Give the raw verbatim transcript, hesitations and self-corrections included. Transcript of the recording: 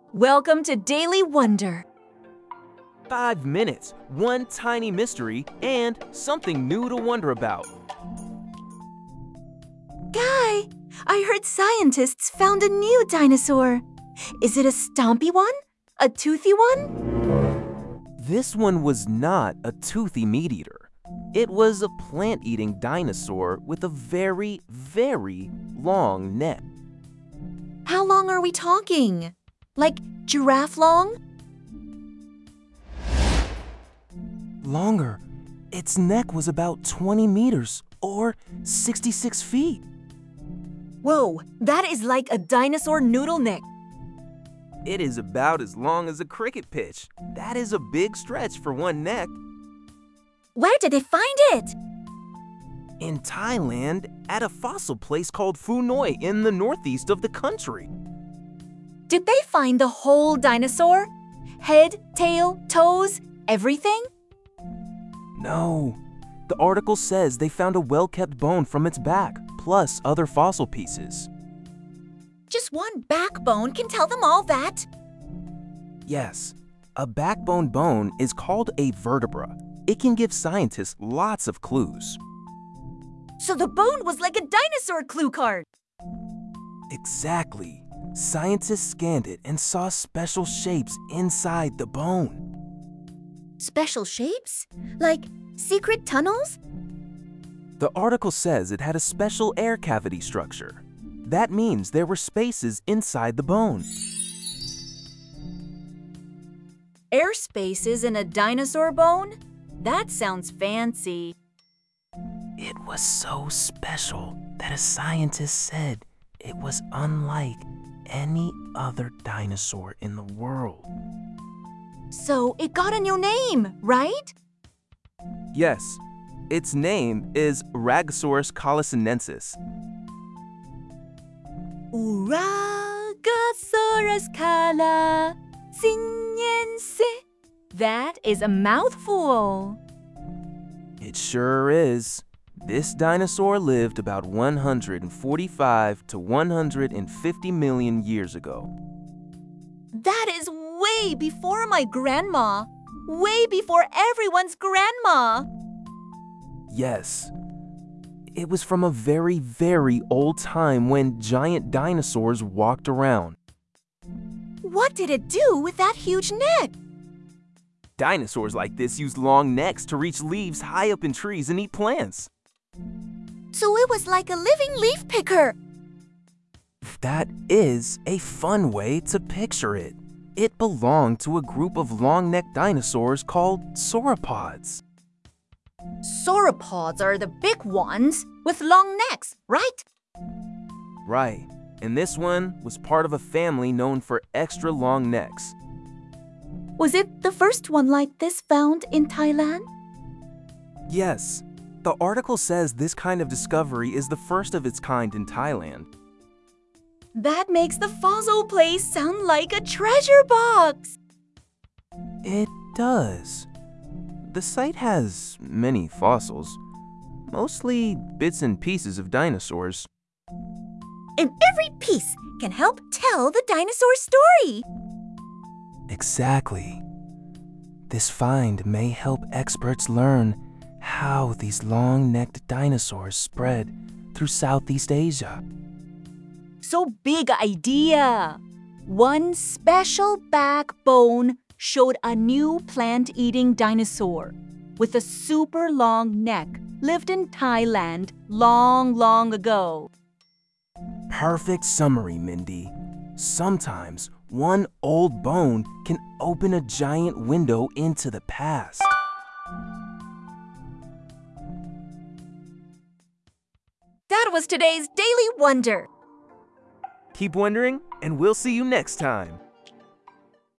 Welcome to Daily Wonder. Five minutes, one tiny mystery, and something new to wonder about. Guy, I heard scientists found a new dinosaur. Is it a stompy one? A toothy one? This one was not a toothy meat eater. It was a plant-eating dinosaur with a very, very long neck. How long are we talking? Like giraffe long? Longer. Its neck was about twenty meters or sixty-six feet. Whoa, that is like a dinosaur noodle neck. It is about as long as a cricket pitch. That is a big stretch for one neck. Where did they find it? In Thailand, at a fossil place called Phú Noi in the northeast of the country. Did they find the whole dinosaur? Head, tail, toes, everything? No. The article says they found a well-kept bone from its back, plus other fossil pieces. Just one backbone can tell them all that? Yes. A backbone bone is called a vertebra. It can give scientists lots of clues. So the bone was like a dinosaur clue card. Exactly. Scientists scanned it and saw special shapes inside the bone. Special shapes? Like secret tunnels? The article says it had a special air cavity structure. That means there were spaces inside the bone. Air spaces in a dinosaur bone? That sounds fancy. It was so special that a scientist said it was unlike any other dinosaur in the world. So it got a new name, right? Yes, its name is Ragosaurus collisinensis. Ragosaurus collisinensis. That is a mouthful. It sure is. This dinosaur lived about one hundred forty-five to one hundred fifty million years ago. That is way before my grandma. Way before everyone's grandma. Yes. It was from a very, very old time when giant dinosaurs walked around. What did it do with that huge neck? Dinosaurs like this use long necks to reach leaves high up in trees and eat plants. So it was like a living leaf picker. That is a fun way to picture it. It belonged to a group of long-necked dinosaurs called sauropods. Sauropods are the big ones with long necks, right? Right, and this one was part of a family known for extra long necks. Was it the first one like this found in Thailand? Yes. The article says this kind of discovery is the first of its kind in Thailand. That makes the fossil place sound like a treasure box. It does. The site has many fossils, mostly bits and pieces of dinosaurs. And every piece can help tell the dinosaur story. Exactly. This find may help experts learn how these long-necked dinosaurs spread through Southeast Asia. So big idea. One special backbone showed a new plant-eating dinosaur with a super long neck lived in Thailand long, long ago. Perfect summary, Mindy. Sometimes one old bone can open a giant window into the past. That was today's Daily Wonder. Keep wondering, and we'll see you next time.